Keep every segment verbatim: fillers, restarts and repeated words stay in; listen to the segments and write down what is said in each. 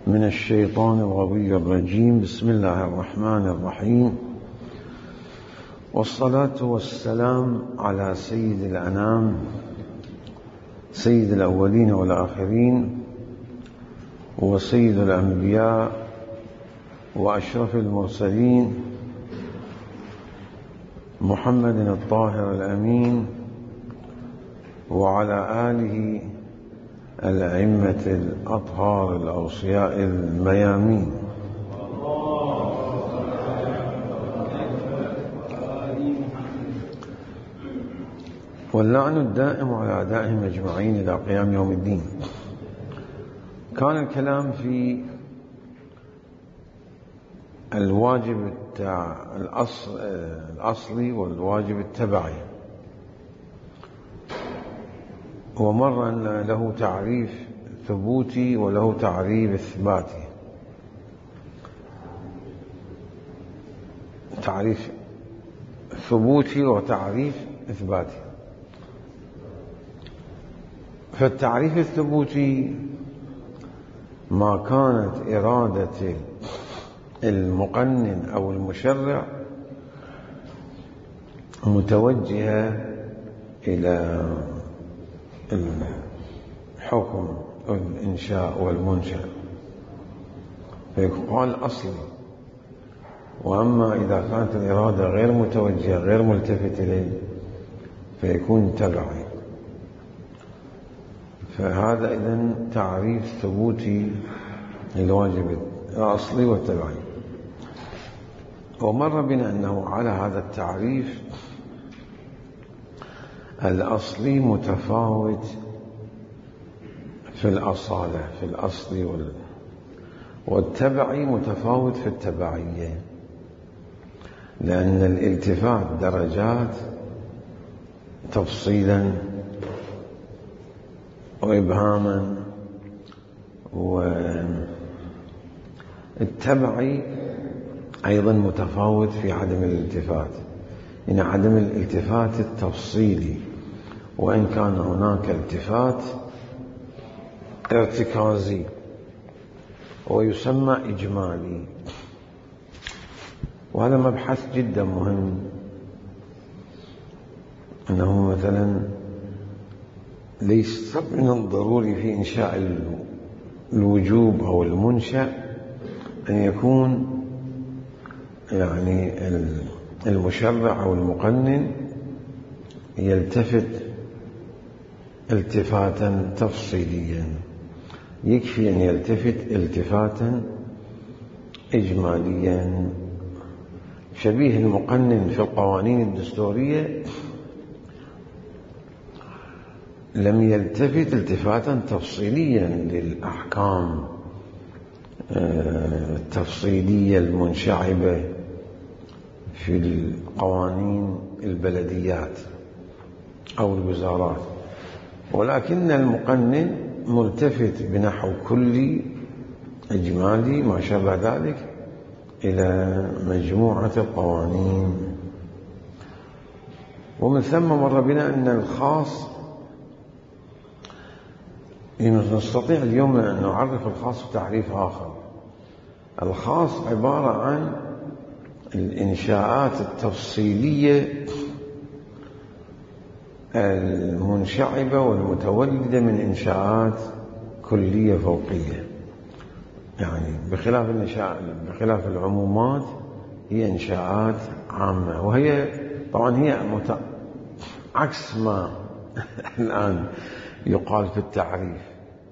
من الشيطان الغوي الرجيم. بسم الله الرحمن الرحيم، والصلاة والسلام على سيد الأنام سيد الأولين والآخرين وسيد الأنبياء وأشرف المرسلين محمد الطاهر الأمين وعلى آله الأئمة الأطهار الأوصياء الميامين. واللعن الدائم على أعدائهم أجمعين إلى قيام يوم الدين. كان الكلام في الواجب الأصلي والواجب التبعي، ومر أن له تعريف ثبوتي وله تعريف إثباتي. تعريف ثبوتي وتعريف إثباتي. فالتعريف الثبوتي ما كانت إرادة المقنن أو المشرع متوجهة إلى الحكم والإنشاء والمنشأ فيقال أصلي. وأما إذا كانت الإرادة غير متوجهة غير ملتفت إليه فيكون تبعي. فهذا إذن تعريف ثبوتي للواجب الأصلي والتبعي. ومر بنا أنه على هذا التعريف الأصلي متفاوت في الأصالة في الأصل، والتبعي متفاوت في التبعية، لأن الالتفات درجات تفصيلا وإبهاما، والتبعي أيضا متفاوت في عدم الالتفات، إن عدم الالتفات التفصيلي، وإن كان هناك التفات ارتكازي ويسمى إجمالي. وهذا مبحث جدا مهم، أنه مثلا ليس من الضروري في إنشاء الوجوب أو المنشأ أن يكون يعني المشرع أو المقنن يلتفت التفاتا تفصيليا، يكفي أن يلتفت التفاتا إجماليا، شبيه المقنن في القوانين الدستورية لم يلتفت التفاتا تفصيليا للأحكام التفصيلية المنشعبة في القوانين البلديات أو الوزارات، ولكن المقنن ملتفت بنحو كلي إجمالي ما شابه ذلك إلى مجموعة القوانين. ومن ثم مر بنا أن الخاص نستطيع اليوم أن نعرف الخاص بتعريف آخر. الخاص عبارة عن الإنشاءات التفصيلية المنشعبة والمتولدة من إنشاءات كلية فوقية، يعني بخلاف الإنشاء بخلاف العمومات هي إنشاءات عامة، وهي طبعا هي مت... عكس ما الآن يقال في التعريف.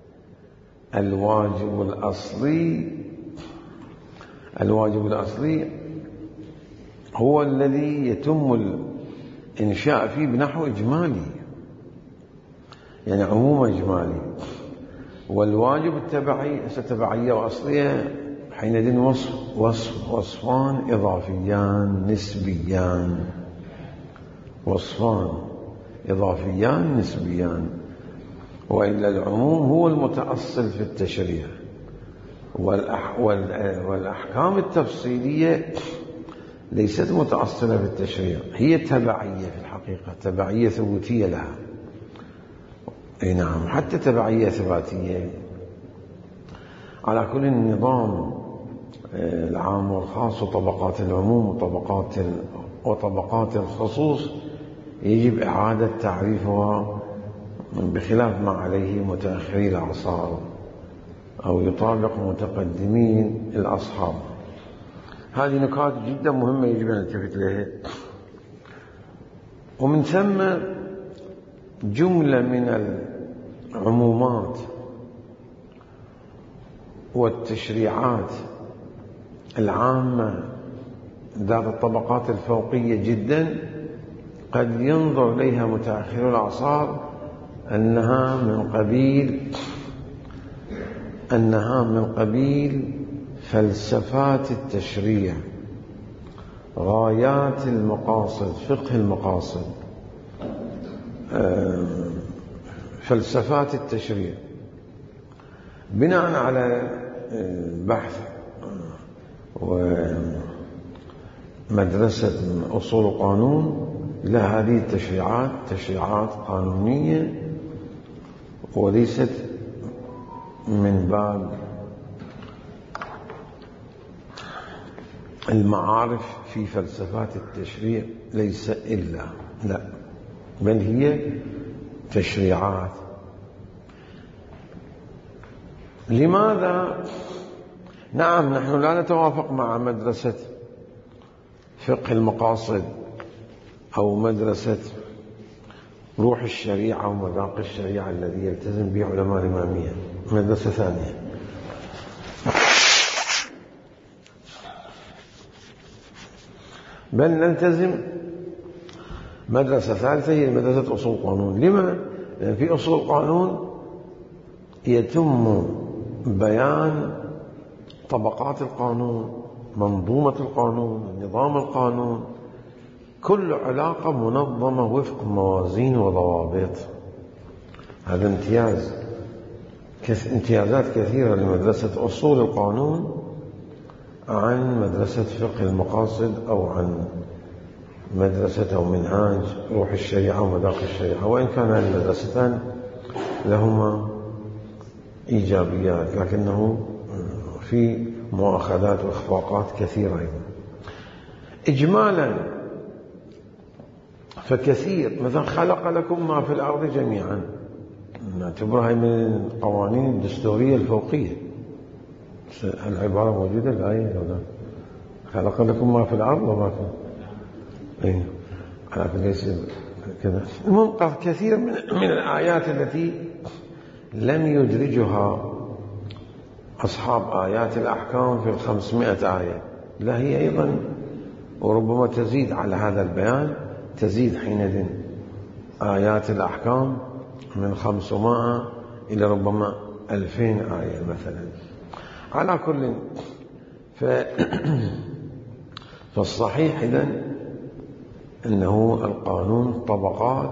الواجب الأصلي الواجب الأصلي هو الذي يتم الإنشاء فيه بنحو إجمالي، يعني عموم إجمالي. والواجب التبعي تبعية وأصلية حينئذ وصف وصف وصفان إضافيان نسبيان، وصفان إضافيان نسبيان. وإلا العموم هو المتأصل في التشريع، والأحكام التفصيلية ليست متأصلة في التشريع، هي تبعية في الحقيقة، تبعية ثبوتية لها. أي نعم، حتى تبعية ثباتية. على كل النظام العام والخاص وطبقات العموم وطبقات وطبقات الخصوص يجب إعادة تعريفها بخلاف ما عليه متأخري الأعصار أو يطابق متقدمين الأصحاب. هذه نكات جدا مهمة يجب أن نلتفت لها. ومن ثم جملة من العمومات والتشريعات العامة ذات الطبقات الفوقية جدا قد ينظر إليها متأخر الأعصار أنها من قبيل أنها من قبيل فلسفات التشريع، غايات المقاصد، فقه المقاصد، فلسفات التشريع. بناء على بحث ومدرسة أصول القانون لهذه التشريعات تشريعات قانونية وليست من باب المعارف في فلسفات التشريع، ليس إلا لا، بل هي تشريعات. لماذا؟ نعم، نحن لا نتوافق مع مدرسة فقه المقاصد أو مدرسة روح الشريعة ومذاق الشريعة الذي يلتزم به علماء الإمامية، مدرسة ثانية. بل نلتزم مدرسة ثالثة هي مدرسة أصول القانون. لما؟ لأن في أصول القانون يتم بيان طبقات القانون، منظومة القانون، نظام القانون، كل علاقة منظمة وفق موازين وضوابط. هذا امتياز، امتيازات كثيرة لمدرسة أصول القانون عن مدرسة فقه المقاصد أو عن مدرسة أو منهاج روح الشريعة ومذاق الشريعة، وإن كان هذه المدرستان لهما إيجابيات لكنه في مؤاخذات وإخفاقات كثيرة. إجمالا فكثير مثلا خلق لكم ما في الأرض جميعا، نعتبرها من القوانين الدستورية الفوقية. العبارة موجودة الآية لو لا خلق لكم ما في الأرض وما في إيه ليس كذا. المهم كثير من, من الآيات التي لم يدرجها أصحاب آيات الأحكام في الخمسمائة آية، لا هي أيضا وربما تزيد على هذا البيان، تزيد حينئذ آيات الأحكام من خمسمائة إلى ربما ألفين آية مثلا. على كل ف... فالصحيح إذن أنه القانون طبقات،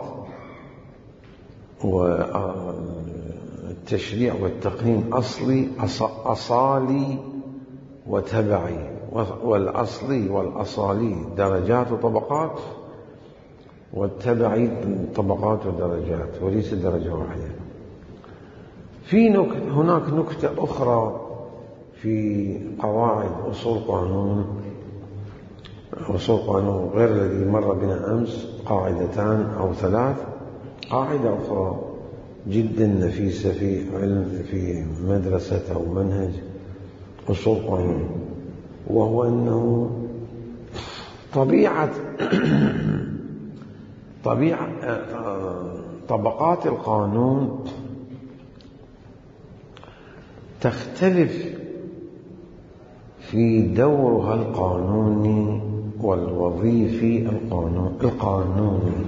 والتشريع والتقنين أصلي أصالي وتبعي، والأصلي والأصالي درجات وطبقات، والتبعي طبقات ودرجات وليس درجة واحدة. في نك... هناك نكتة أخرى في قواعد أصول قانون أصول قانون غير الذي مر بنا أمس، قاعدتان أو ثلاث. قاعدة أخرى جدا نفيسة في علم في مدرسة أو منهج أصول قانون، وهو أنه طبيعة طبيعة طبقات القانون تختلف في دورها القانوني والوظيفي القانون القانوني.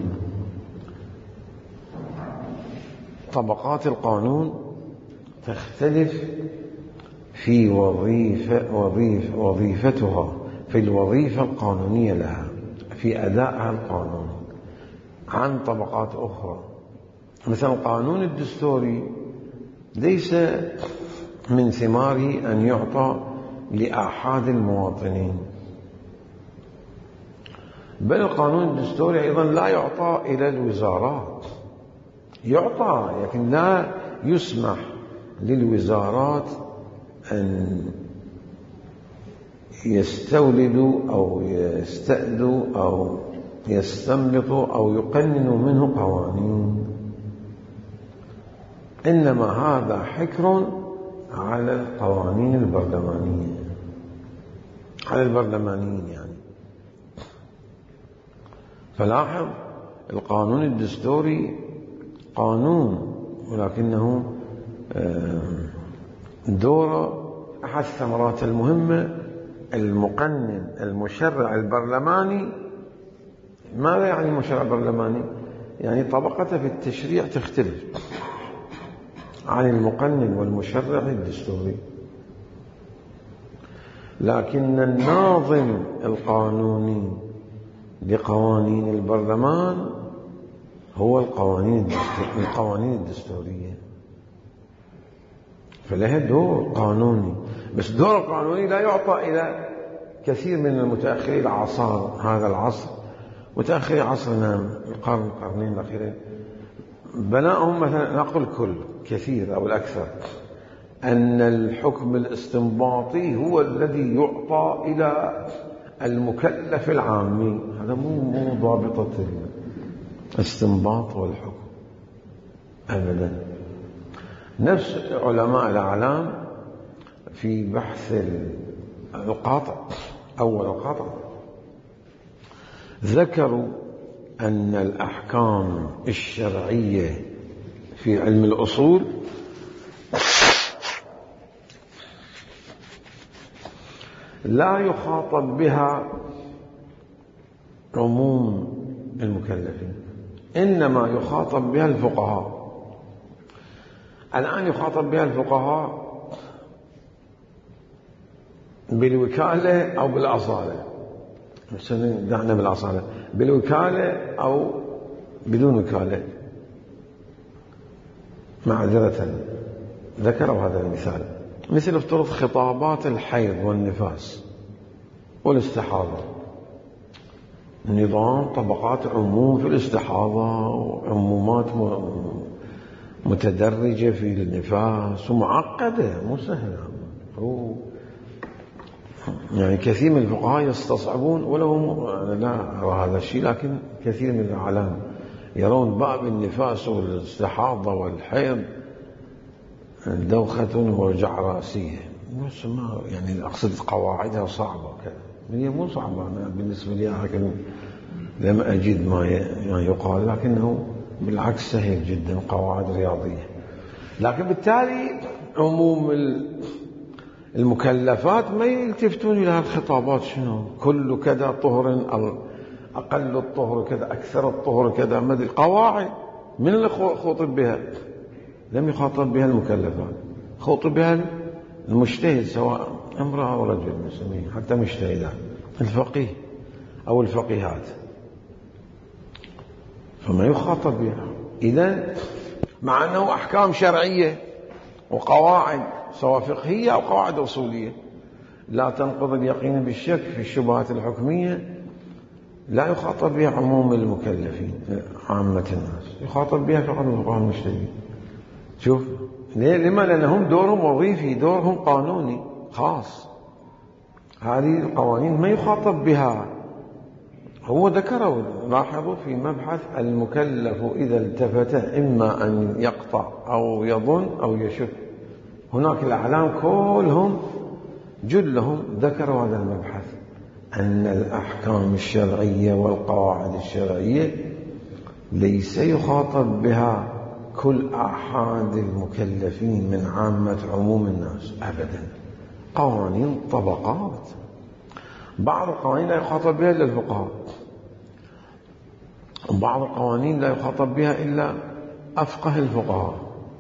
طبقات القانون تختلف في وظيفة وظيفة وظيفتها في الوظيفة القانونية لها في أدائها القانوني عن طبقات أخرى. مثلا القانون الدستوري ليس من ثماره أن يعطى لآحاد المواطنين، بل القانون الدستوري أيضا لا يعطى إلى الوزارات، يعطى لكن لا يسمح للوزارات أن يستولدوا أو يستأدوا أو يستنبطوا أو يقننوا منه قوانين، إنما هذا حكر على القوانين البرلمانية، على البرلمانيين يعني. فلاحظ القانون الدستوري قانون، ولكنه دوره أحد الثمرات المهمة المقنن المشرع البرلماني. ماذا يعني المشرع البرلماني؟ يعني طبقته في التشريع تختلف عن المقنن والمشرع الدستوري، لكن الناظم القانوني لقوانين البرلمان هو القوانين القوانين الدستورية، فلها دور قانوني. بس دور القانوني لا يعطى إلى كثير من المتأخرين الأعصار هذا العصر، متأخري عصرنا القرن القرنين الأخيرين، بناءهم مثلا نقول كل كثير أو الأكثر أن الحكم الاستنباطي هو الذي يعطى إلى المكلف العامي. هذا مو مو ضابطة الاستنباط والحكم أبدا. نفس علماء الأعلام في بحث القاطع أول القاطع ذكروا أن الأحكام الشرعية في علم الأصول لا يخاطب بها عموم المكلفين، إنما يخاطب بها الفقهاء. الآن يخاطب بها الفقهاء بالوكالة أو بالأصالة، دعنا بالأصالة، بالوكالة أو بدون وكالة. معذرة ذكروا هذا المثال، مثل افترض خطابات الحيض والنفاس والاستحاضة، نظام طبقات عموم في الاستحاضة وعمومات متدرجة في النفاس ومعقدة مو سهلة. يعني كثير من الفقهاء يستصعبون، ولو أنا لا أرى هذا الشيء، لكن كثير من العلام يرون باب النفاس والاستحاضة والحيض دوخة ووجع رأسية، بس ما يعني أقصد قواعدها صعبة كذا. هي مو صعبة أنا بالنسبة لي، لكن لم أجد ما يقال، لكنه بالعكس سهل جدا، قواعد رياضية. لكن بالتالي عموم المكلفات ما يلتفتون إلى الخطابات، شنو كل كذا طهر، أقل الطهر كذا، أكثر الطهر كذا، ما أدري قواعد. من اللي خاطب بها؟ لم يخاطب بها المكلفات، خاطب بها المجتهد، سواء امرأة أو رجل، نسميه حتى مجتهدات، الفقيه أو الفقيهات، فما يخاطب بها. إذن مع أنه أحكام شرعية وقواعد سواء فقهية أو قواعد أصولية لا تنقض اليقين بالشك في الشبهات الحكمية، لا يخاطب بها عموم المكلفين عامة الناس، يخاطب بها فقط الفقهاء المجتهدين. شوف لما؟ لأنهم دورهم وظيفي، دورهم قانوني خاص. هذه القوانين ما يخاطب بها. هو ذكروا، لاحظوا في مبحث المكلف إذا التفت إما أن يقطع أو يظن أو يشك، هناك الأعلام كلهم جلهم ذكروا هذا المبحث، أن الأحكام الشرعية والقواعد الشرعية ليس يخاطب بها كل أحد المكلفين من عامة عموم الناس أبدا. قوانين طبقات، بعض القوانين لا يخاطب بها إلا الفقهاء، وبعض القوانين لا يخاطب بها إلا أفقه الفقهاء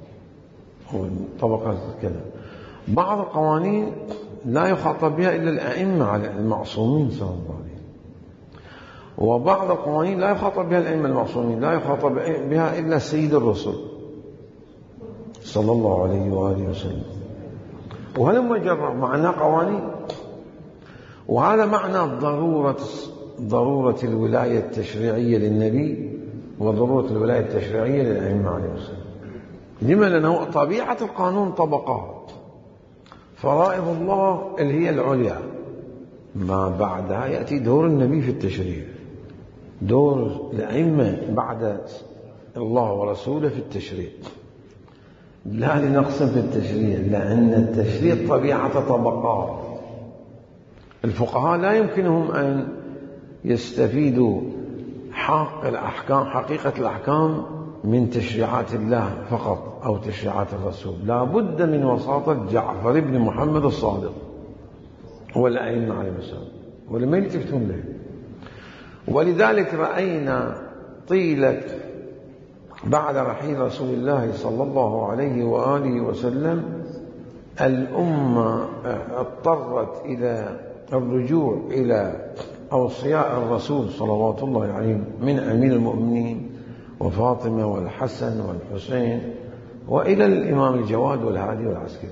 طبقة كذا. بعض القوانين لا يخاطب بها إلا الأئمة على المعصومين صلى الله عليه وسلم، وبعض القوانين لا يخاطب بها الأئمة المعصومين، لا يخاطب بها إلا سيد الرسل صلى الله عليه وآله وسلم. وهذا مجرد معنى قوانين، وهذا معنى ضرورة ضرورة الولاية التشريعية للنبي وضرورة الولاية التشريعية للأئمة عليه السلام. لما؟ لأنه طبيعة القانون طبقات، فرائض الله اللي هي العليا، ما بعدها يأتي دور النبي في التشريع، دور الأئمة بعد الله ورسوله في التشريع. لا لنقص في التشريع، لأن التشريع طبيعة طبقات. الفقهاء لا يمكنهم أن يستفيدوا حق الأحكام حقيقة الأحكام من تشريعات الله فقط أو تشريعات الرسول، لا بد من وساطة جعفر بن محمد الصادق والأئمة عليه السلام، ولما يلتفتون له. ولذلك رأينا طيلة بعد رحيل رسول الله صلى الله عليه وآله وسلم الأمة اضطرت إلى الرجوع إلى أوصياء الرسول صلوات الله عليه من أمير المؤمنين وفاطمة والحسن والحسين وإلى الإمام الجواد والهادي والعسكري.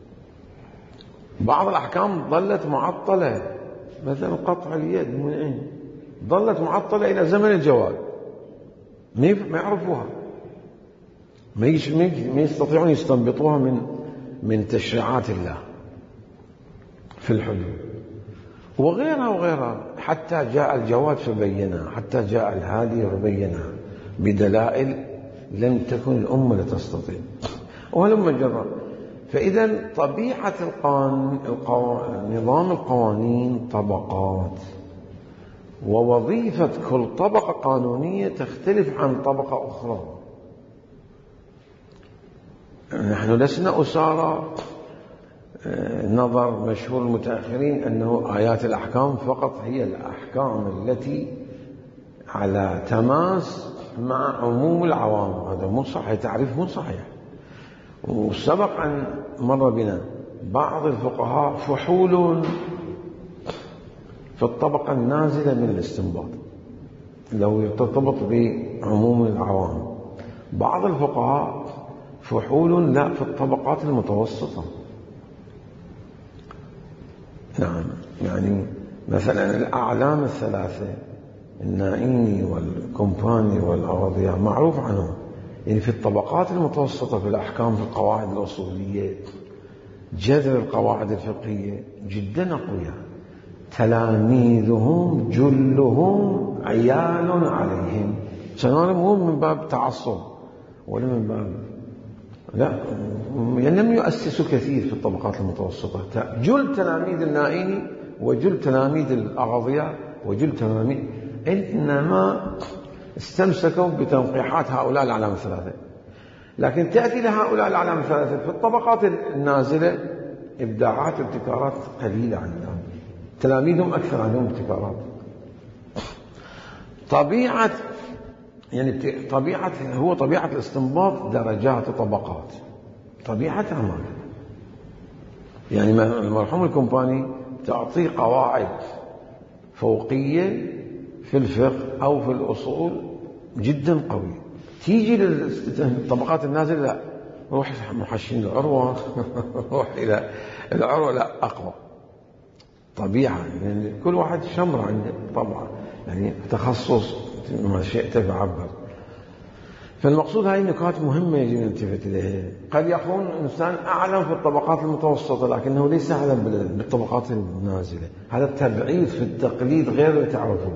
بعض الأحكام ظلت معطلة، مثلا قطع اليد من أين ظلت معطلة إلى زمن الجواد، ما يعرفوها، ما يستطيعون يستنبطوها من من تشريعات الله في الحدود وغيرها وغيرها، حتى جاء الجواد فبينها، حتى جاء الهادي فبينها بدلائل لم تكن الأمة لتستطيع. وهلم جرى. فإذا طبيعة القانون القو... نظام القوانين طبقات، ووظيفة كل طبقة قانونية تختلف عن طبقة أخرى. نحن لسنا أسارى نظر مشهور المتأخرين أنه آيات الأحكام فقط هي الأحكام التي على تماس مع عموم العوام. هذا مو صحيح، تعريف مو صحيح. وسبق أن مر بنا بعض الفقهاء فحول في الطبقة النازلة من الاستنباط لو يرتبط بعموم العوام، بعض الفقهاء فحول لا في الطبقات المتوسطة. نعم، يعني مثلا الأعلام الثلاثة النائيني والكومباني والأراضية معروف عنهم، يعني في الطبقات المتوسطة في الأحكام في القواعد الأصولية جذر القواعد الفقهية جدا أقوياء، تلاميذهم جلهم عيال عليهم. سنعلم مو من باب تعصب ولا من باب لا، يعني لم يؤسسوا كثير في الطبقات المتوسطة. جل تلاميذ النائيني وجل تلاميذ الأغاضية وجل تلاميذ، إنما استمسكوا بتنقيحات هؤلاء الأعلام الثلاثة. لكن تأتي لهؤلاء الأعلام الثلاثة في الطبقات النازلة إبداعات وابتكارات قليلة عندهم، تلاميذهم أكثر عندهم ابتكارات. طبيعة يعني طبيعة هو طبيعة الاستنباط درجات وطبقات، طبيعتها ما يعني المرحوم الكومباني تعطي قواعد فوقية في الفقه أو في الأصول جدا قوية، تيجي للطبقات النازلة لا، روح محشين العروة روح إلى العروة لا أقوى. طبيعة يعني كل واحد شمر عنده طبعا، يعني تخصص ما شئت فعبر. فالمقصود هاي النقاط مهمة يجب أن نلتفت إليها. قد يكون إنسان أعلم في الطبقات المتوسطة لكنه ليس أعلم بالطبقات النازلة، هذا التبعيد في التقليد غير تعرفه.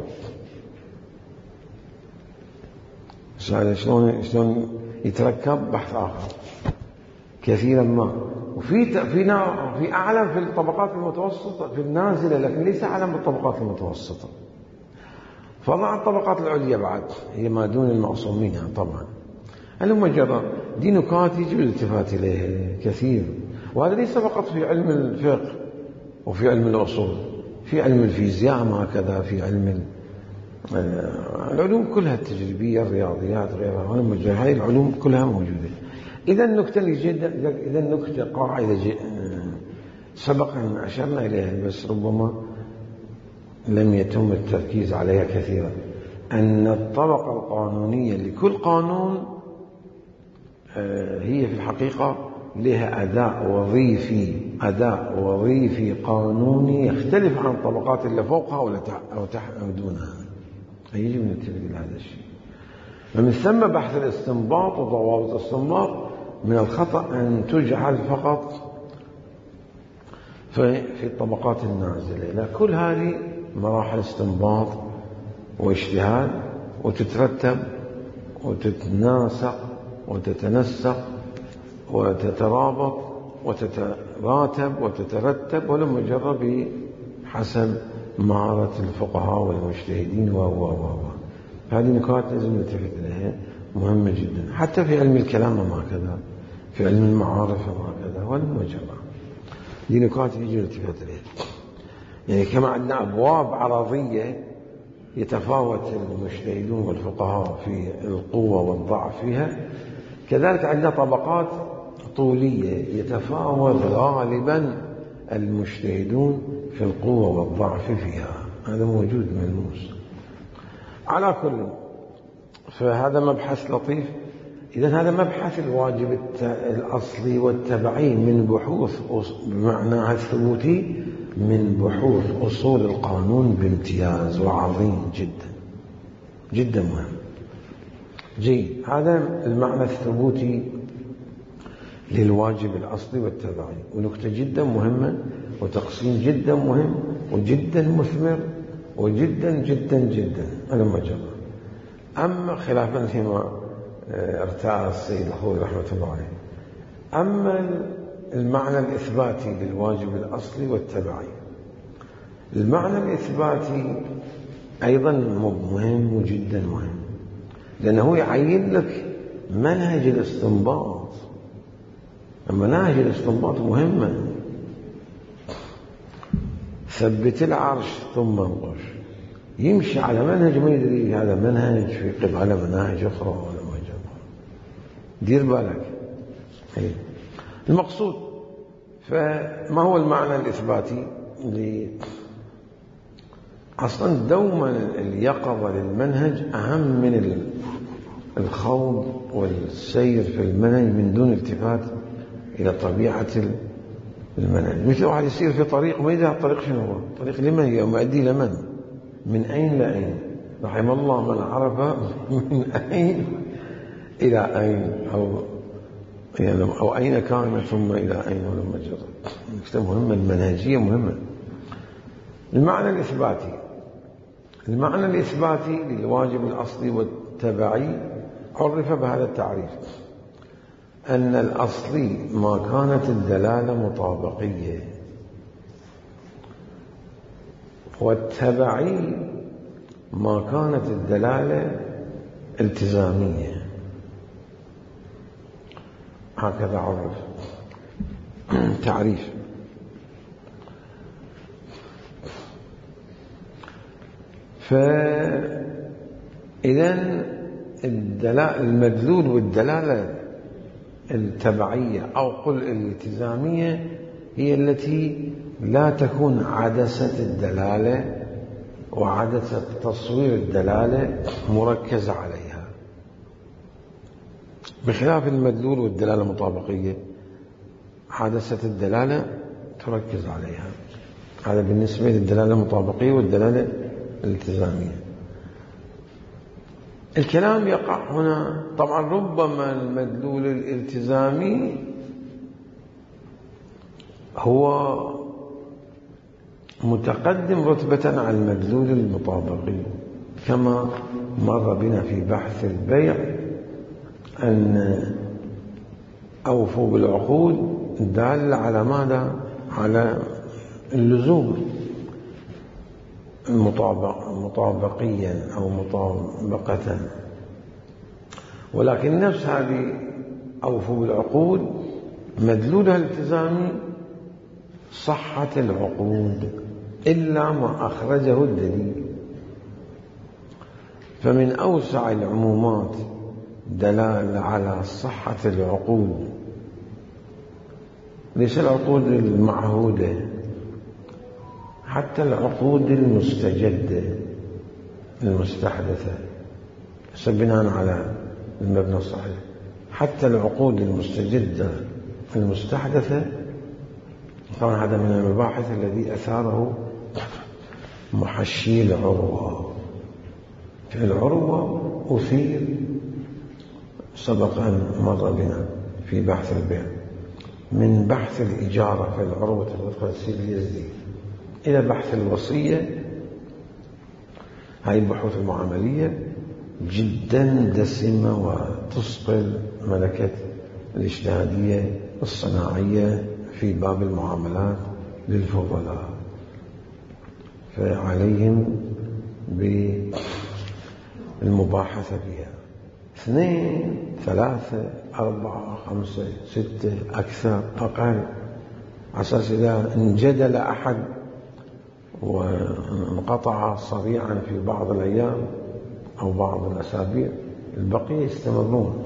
شلون شلون يتركب بحث آخر كثيرا ما، وفي في في أعلم في الطبقات المتوسطة في النازلة لكن ليس أعلم بالطبقات المتوسطة. فضع الطبقات العليا بعد هي ما دون المعصومين يعني طبعا. هلم جرى دي نقاط يجب الالتفات إليها كثير، وهذا ليس فقط في علم الفقه وفي علم الأصول، في علم الفيزياء ما كذا، في علم العلوم كلها التجريبية الرياضيات غيرها، هاي العلوم كلها موجودة. إذا النكتة اللي جدا إذا النكتة قاعدة سبق أن أشرنا إليها بس ربما لم يتم التركيز عليها كثيرا، أن الطبقة القانونية لكل قانون هي في الحقيقة لها أداء وظيفي أداء وظيفي قانوني يختلف عن الطبقات اللي فوقها أو تحت أو دونها. يجب أن ننتبه لهذا الشيء. ومن ثم بحث الاستنباط وضوابط الاستنباط من الخطأ أن تجعل فقط في الطبقات النازلة. لا، كل هذه مراحل استنباط واجتهاد، وتترتب وتتناسق وتتنسق وتترابط وتتراتب وتترتب، ولما جرب بحسب مهارة الفقهاء والمجتهدين و و و هذه نقاط لازم نلتفت إليها، مهمة جدا. حتى في علم الكلام ما كذا، في علم المعارف ما كذا، ولما جرب دي نقاط يجب نلتفت إليها. يعني كما عندنا أبواب عرضية يتفاوت المجتهدون والفقهاء في القوة والضعف فيها، كذلك عندنا طبقات طولية يتفاوت غالبا المجتهدون في القوة والضعف فيها. هذا موجود ملموس. على كل، فهذا مبحث لطيف. إذن هذا مبحث الواجب الأصلي والتبعي من بحوث بمعناها الثبوتي، من بحوث أصول القانون بامتياز، وعظيم جدا جدا مهم. جيد، هذا المعنى الثبوتي للواجب الأصلي والتبعي، ونكتة جدا مهمة، وتقسيم جدا مهم وجدا مثمر وجدا جدا جدا. أنا ما جرى. أما خلافا فيما ارتأى السيد الخوي رحمة الله عليه، أما المعنى الإثباتي للواجب الأصلي والتبعي، المعنى الإثباتي أيضا مهم وجدا مهم، لأنه يعين لك منهج الاستنباط. مناهج الاستنباط مهمة. ثبت العرش ثم انقش، يمشي على منهج ما يدري هذا منهج في قبل على مناهج أخرى ولا ما جابها. دير بالك. المقصود، فما هو المعنى الإثباتي؟ أصلا دوما اليقظة للمنهج أهم من الخوض والسير في المنهج من دون التفات إلى طبيعة المنهج. مثل واحد يسير في طريق ما يدري الطريق شنو هو، طريق لمن هي ومؤدي لمن، من أين لأين. رحم الله من عرف من أين إلى أين، أو يعني أو أين كان ثم إلى أين ولما جرى. مهمة، المنهجية مهمة. المعنى الإثباتي، المعنى الإثباتي للواجب الأصلي والتبعي عرف بهذا التعريف: أن الأصلي ما كانت الدلالة مطابقية، والتبعي ما كانت الدلالة التزامية. هكذا عرف تعريف. فإذن المدلول والدلالة التبعية أو قل الالتزامية هي التي لا تكون عدسة الدلالة وعدسة تصوير الدلالة مركزة عليها، بخلاف المدلول والدلالة المطابقية عدسة الدلالة تركز عليها. هذا بالنسبة للدلالة المطابقية والدلالة الالتزامية. الكلام يقع هنا طبعا ربما المدلول الالتزامي هو متقدم رتبة على المدلول المطابقي، كما مر بنا في بحث البيع أن أوفوا بالعقود دال على ماذا؟ على اللزوم مطابقيا أو مطابقة. ولكن نفس هذه أوفوا بالعقود مدلولها الالتزامي صحة العقود إلا ما أخرجه الدليل. فمن أوسع العمومات دلالة على صحة العقود، ليس العقود المعهودة، حتى العقود المستجدة المستحدثة بناء على المبنى الصحيح، حتى العقود المستجدة المستحدثة. طبعا هذا من المباحث الذي أثاره محشي العروة. في العروة أثير سبق أن مر بنا في بحث البيع، من بحث الإجارة في العروة الوثقى للسيد اليزدي إلى بحث الوصية. هاي البحوث المعاملية جدا دسمة وتسقل ملكة الاجتهادية الصناعية في باب المعاملات للفضلاء، فعليهم بالمباحثة فيها. اثنين ثلاثة أربعة خمسة ستة أكثر أقل، عساس إذا انجدل أحد وانقطع صريعا في بعض الأيام أو بعض الأسابيع البقية يستمرون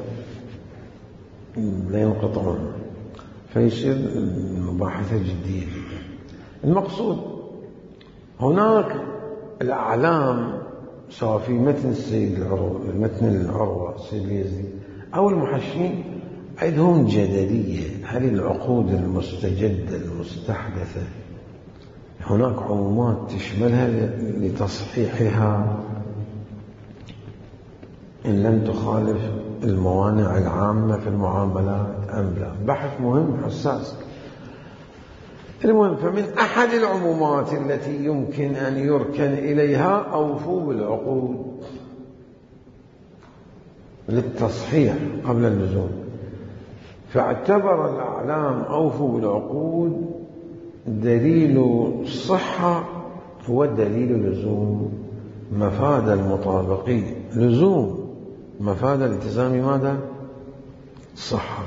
لا ينقطعون، فيصير المباحثة جدية. المقصود هناك الأعلام سواء في متن السيد العروة متن العروة السيد اليزدي أو المحشين عندهم جدلية. هل العقود المستجدة المستحدثة هناك عمومات تشملها لتصحيحها إن لم تخالف الموانع العامة في المعاملات أم لا؟ بحث مهم حساس. المهم، فمن أحد العمومات التي يمكن أن يركن إليها أوفوا بالعقود للتصحيح قبل اللزوم. فاعتبر الأعلام أوفوا بالعقود دليل الصحة هو دليل لزوم مفاد المطابقين. لزوم مفاد الالتزام ماذا؟ صحة،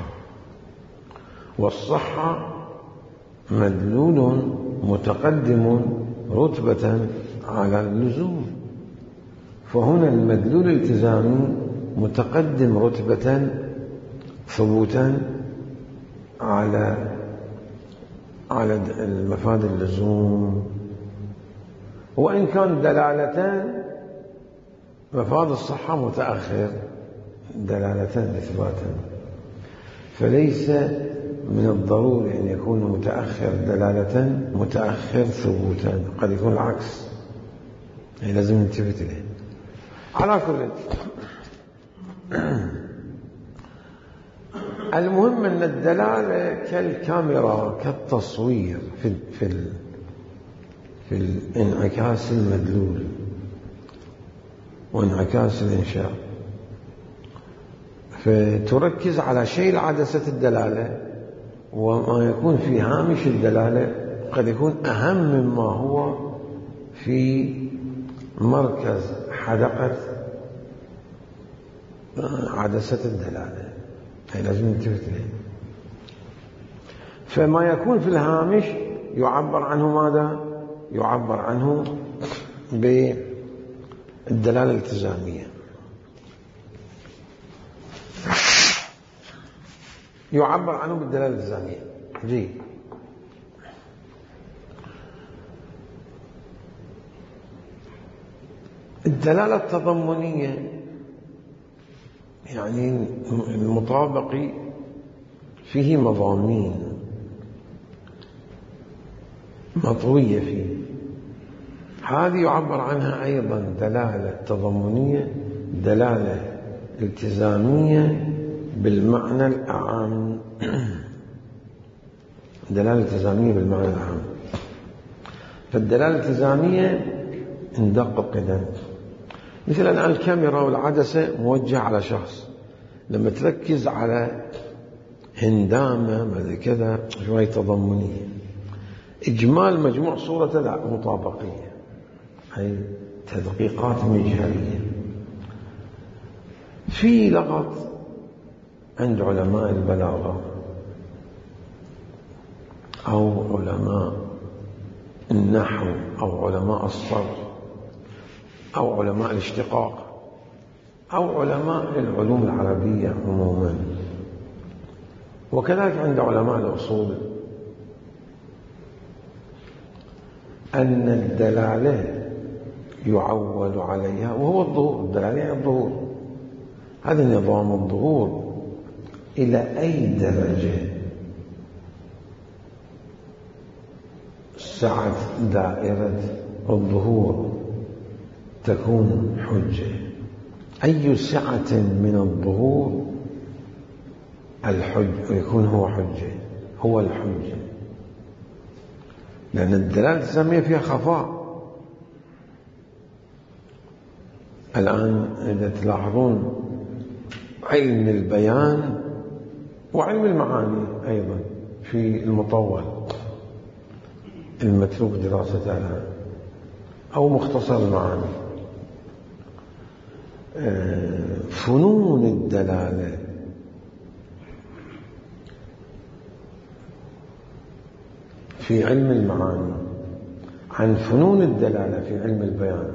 والصحة مدلول متقدم رتبة على اللزوم، فهنا المدلول الالتزامي متقدم رتبة ثبوتا على على المفاد اللزوم، وإن كان دلالتان مفاد الصحة متأخر دلالتان إثباتا، فليس من الضروري أن يكون متأخر دلالة متأخر ثبوتا، قد يكون العكس، يعني لازم ننتبه إليه. على كل المهم أن الدلالة كالكاميرا كالتصوير في في في الانعكاس المدلول وانعكاس الإنشاء، فتركز على شيء عدسة الدلالة، وما يكون في هامش الدلالة قد يكون أهم مما هو في مركز حدقة عدسة الدلالة. هي لازم ننتبه إليه. فما يكون في الهامش يعبر عنه ماذا؟ يعبر عنه بالدلالة الالتزامية، يعبر عنه بالدلالة الالتزامية. جيد. الدلالة التضمنية يعني المطابق فيه مضامين مطوية فيه، هذه يعبر عنها أيضا دلالة تضمنية، دلالة التزامية بالمعنى الأعم. دلالة التزامية بالمعنى الأعم. فالدلالة الالتزامية ندقق كده، مثل الآن الكاميرا والعدسة موجهة على شخص، لما تركز على هندامة ماذا كذا شوية تضمنية، إجمال مجموع صورة لا مطابقية، هي تدقيقات مجهرية. في لغط عند علماء البلاغة أو علماء النحو أو علماء الصرف أو علماء الاشتقاق أو علماء العلوم العربية عموما، وكذلك عند علماء الأصول، أن الدلالة يعول عليها وهو الظهور. الدلالة يعني الظهور، هذا نظام الظهور إلى أي درجة سعة دائرة الظهور تكون حجة. أي سعة من الظهور الحج يكون هو حجة، هو الحجة، لأن الدلالة الإلزامية فيها خفاء. الآن إذا تلاحظون علم البيان وعلم المعاني أيضا في المطول المتروك دراسته الآن أو مختصر المعاني، فنون الدلالة في علم المعاني عن فنون الدلالة في علم البيان.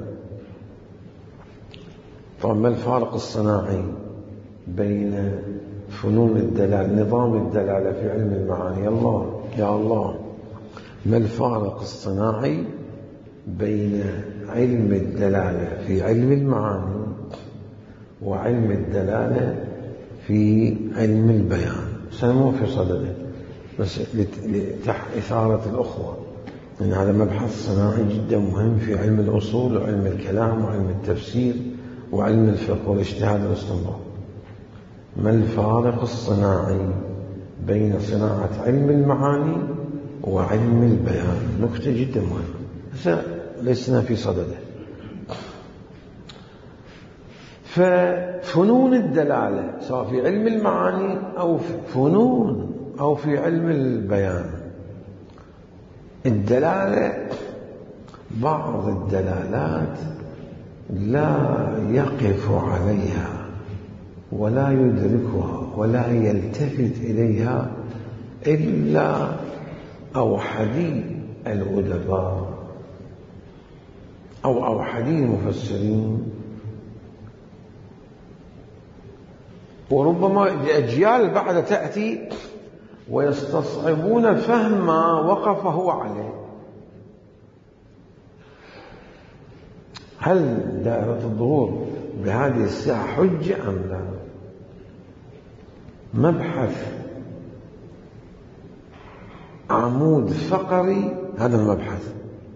طبعا ما الفارق الصناعي بين فنون الدلالة، نظام الدلالة في علم المعاني؟ يا الله يا الله، ما الفارق الصناعي بين علم الدلالة في علم المعاني وعلم الدلالة في علم البيان؟ سنمو في صدده بس لإثارة الأخوة، إن هذا مبحث صناعي جدا مهم في علم الأصول وعلم الكلام وعلم التفسير وعلم الفقه والاجتهاد والاستنباط. ما الفارق الصناعي بين صناعة علم المعاني وعلم البيان؟ نكتة جدا مهمة لسنا في صدده. ففنون الدلالة سواء في علم المعاني أو في فنون أو في علم البيان، الدلالة بعض الدلالات لا يقف عليها ولا يدركها ولا يلتفت إليها إلا أوحدي الأدباء أو أوحدي المفسرين، وربما أجيال بعد تأتي ويستصعبون فهم ما وقف هو عليه. هل دائرة الظهور بهذه الساعة حجة أم لا؟ مبحث عمود فقري، هذا المبحث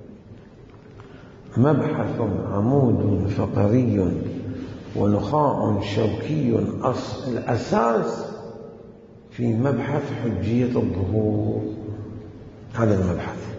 مبحث عمود فقري ونخاع شوكي، الأساس في مبحث حجية الظهور. هذا المبحث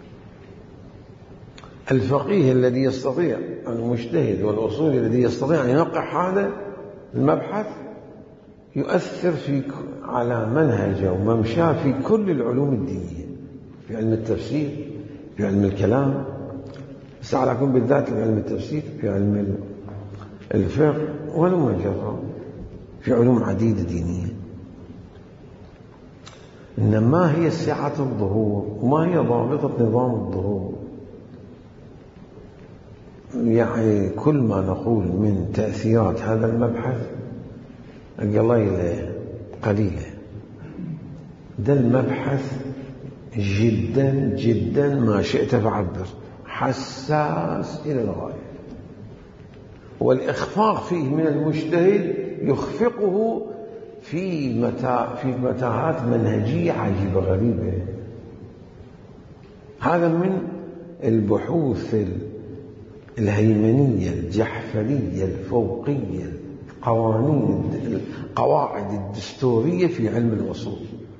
الفقيه الذي يستطيع، المجتهد والأصولي الذي يستطيع أن يوقع هذا المبحث يؤثر في على منهجه وممشاه في كل العلوم الدينية، في علم التفسير، في علم الكلام، بس على كل بالذات في علم التفسير، في علم الفقه ولما جرى في علوم عديدة دينية. إن ما هي سعة الظهور وما هي ضابطة نظام الظهور؟ يعني كل ما نقول من تأثيرات هذا المبحث قليلة قليلة. ده المبحث جدا جدا ما شئت فعبر حساس إلى الغاية، والإخفاق فيه من المجتهد يخفقه في متاع في متاهات منهجية عجيبة غريبة. هذا من البحوث الهيمنية الجحفلية الفوقية، قوانين القواعد الدستورية في علم الأصول.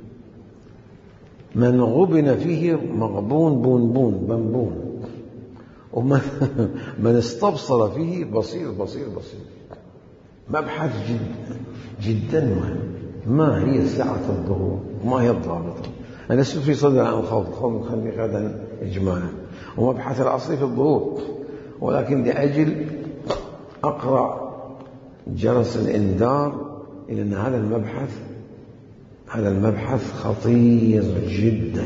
من غبن فيه مغبون بون بون بنبون، ومن من استبصر فيه بصير بصير بصير. مبحث جدا جدا مهم. ما هي سعة الظهور وما هي الضابطة؟ أنا لست في صدر عن الخوض خوض خلني غدا إجمالا، ومبحث الأصلي في الظهور، ولكن لأجل أقرأ جرس الإنذار إلى أن هذا المبحث هذا المبحث خطير جدا،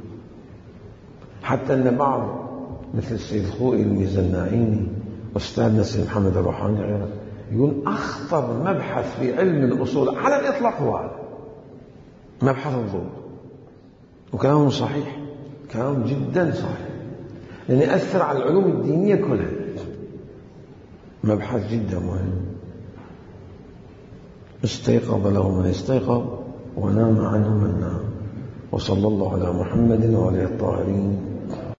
حتى أن بعض مثل السيد خوئي الميزناعيني وأستاذنا السيد محمد الروحاني غيره يقول أخطر مبحث في علم الأصول على الإطلاق هو هذا مبحث الظهور. وكلامه صحيح، كلام جدا صحيح، لأنه يأثر على العلوم الدينية كلها. مبحث جدا مهم. استيقظ له من استيقظ ونام عنه من نام. وصلى الله على محمد وعلى الطاهرين